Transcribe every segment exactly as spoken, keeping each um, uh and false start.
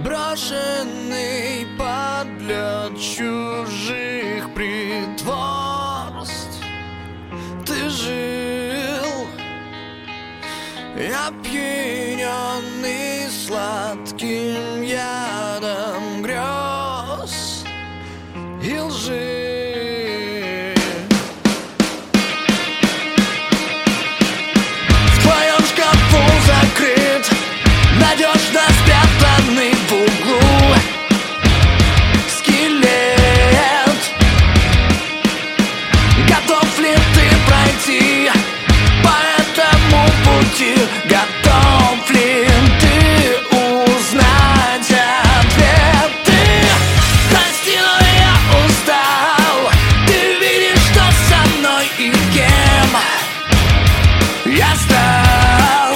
брошенный под лед чужих притворств. Ты жил, опьяненный сладким ядом грез и лжи. В твоем шкафу закрыт, надежно спрятанный в углу скелет. Готов ли ты пройти по этому пути? Готов ли ты узнать ответы? Прости, но я устал. Ты видишь, что со мной и кем я стал.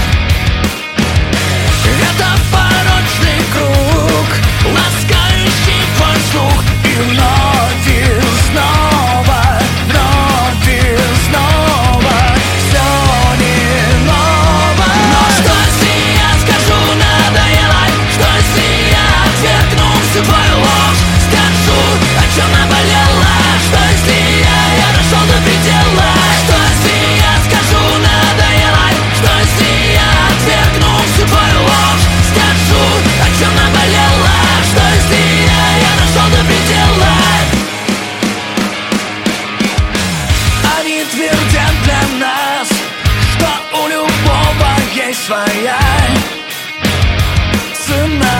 Это порочный круг, ласкающий твой слух. И вновь и снова, вновь и снова все не ново. Но что если я скажу надоело? Что если я отвергну всю твою ложь? Скажу, о чем наболело? Что если я, я дошел до предела? Что если я скажу надоело? Что если я отвергну всю твою ложь? Скажу, о чем наболело? Что если я, я дошел до предела? Они твердят для нас, что у любого есть своя цена.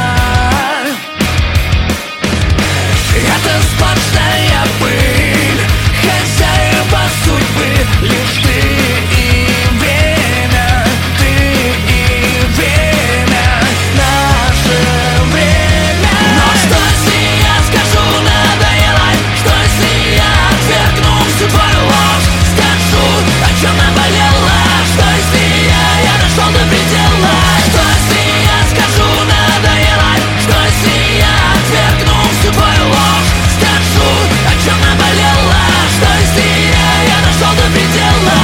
Это сплошная пыль, хозяева судьбы. Лишь ты и время, ты и время, наше время. Но что если я скажу надоело? Что если я отвергну всю твою ложь? Скажу, о чем наболело? Что если я, я дошел до предела? Что если я скажу надоело? Что если я отвергну всю твою ложь? Скажу, о чем наболело? Что если я, я дошел до предела?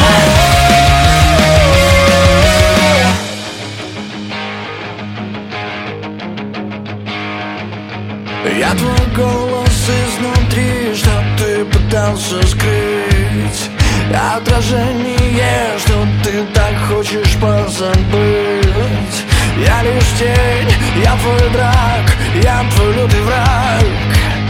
Я твой голос изнутри, что ты пытался скрыть. Отражение, что ты так хочешь позабыть. Я лишь тень, я твой враг, я твой лютый враг.